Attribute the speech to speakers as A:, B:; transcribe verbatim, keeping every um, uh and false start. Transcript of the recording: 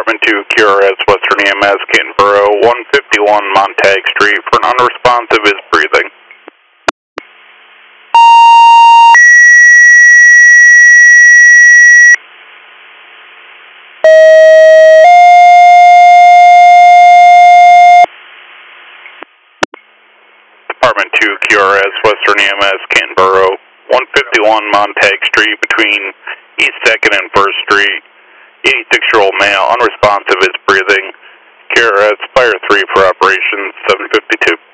A: Department two, Q R S, Western E M S, Canberra, one fifty-one Montague Street. For an unresponsive is breathing. Department two, Q R S, Western E M S, Canberra, one fifty-one Montague Street between East second and first Street. eighty-six-year-old male, unresponsive is breathing. Q R S, Fire three for operations, seven fifty-two.